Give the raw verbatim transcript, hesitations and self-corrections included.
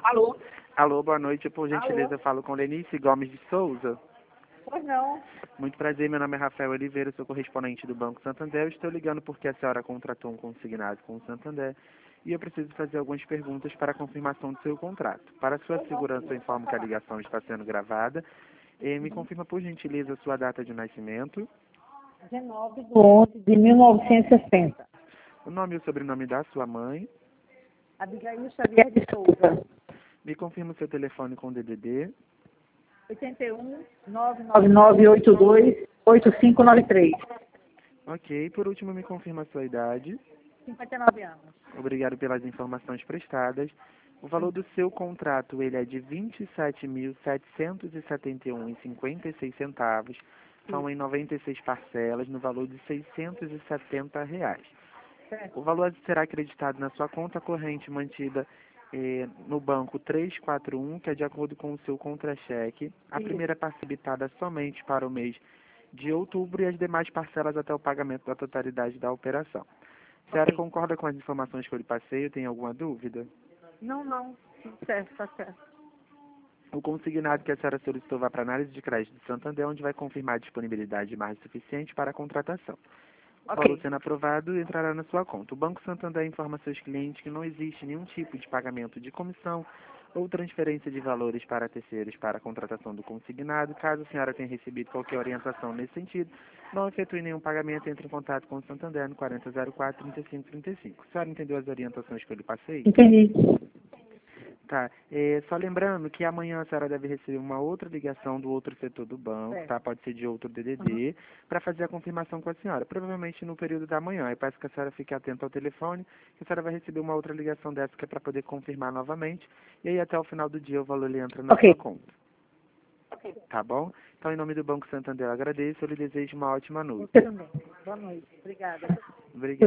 Alô? Alô, boa noite. Por gentileza, Alô? eu falo com Lenice Gomes de Souza. Pois não. Muito prazer, meu nome é Rafael Oliveira, sou correspondente do Banco Santander. Eu estou ligando porque a senhora contratou um consignado com o Santander e eu preciso fazer algumas perguntas para a confirmação do seu contrato. Para sua Pois não, segurança, filho. eu informo que a ligação está sendo gravada. E me confirma, por gentileza, a sua data de nascimento, dezenove de onze de mil novecentos e sessenta. o nome e o sobrenome da sua mãe. Abigail Xavier de Souza. Me confirma o seu telefone com D D D. oitenta e um, nove nove nove, oito dois, oito cinco nove três. Ok. Por último, me confirma a sua idade. cinquenta e nove anos. Obrigado pelas informações prestadas. O valor do seu contrato ele é de vinte e sete mil setecentos e setenta e um reais e cinquenta e seis centavos. São em noventa e seis parcelas no valor de seiscentos e setenta reais. Certo. O valor será acreditado na sua conta corrente mantida eh, no banco trezentos e quarenta e um, que é de acordo com o seu contra-cheque. A Isso. primeira parte habitada somente para o mês de outubro e as demais parcelas até o pagamento da totalidade da operação. A senhora Ok. concorda com as informações que eu lhe passei? Tem alguma dúvida? Não, não. Tudo certo, tá certo. O consignado que a senhora solicitou vai para a análise de crédito de Santander, onde vai confirmar a disponibilidade de margem suficiente para a contratação. O valor Ok. sendo aprovado entrará na sua conta. O Banco Santander informa seus clientes que não existe nenhum tipo de pagamento de comissão ou transferência de valores para terceiros para a contratação do consignado. Caso a senhora tenha recebido qualquer orientação nesse sentido, não efetue nenhum pagamento, entre em contato com o Santander no quarenta zero quatro, trinta e cinco trinta e cinco. A senhora entendeu as orientações que eu lhe passei? Entendi. Tá. É, só lembrando que amanhã a senhora deve receber uma outra ligação do outro setor do banco, Certo. tá? Pode ser de outro D D Uhum. D, para fazer a confirmação com a senhora. Provavelmente no período da manhã. Eu peço que a senhora fique atenta ao telefone, que a senhora vai receber uma outra ligação dessa que é para poder confirmar novamente. E aí até o final do dia o valor ele entra na Ok. sua conta. Tá bom? Então, em nome do Banco Santander, eu agradeço. Eu lhe desejo uma ótima noite. Você também. Boa noite. Obrigada. Obrigado.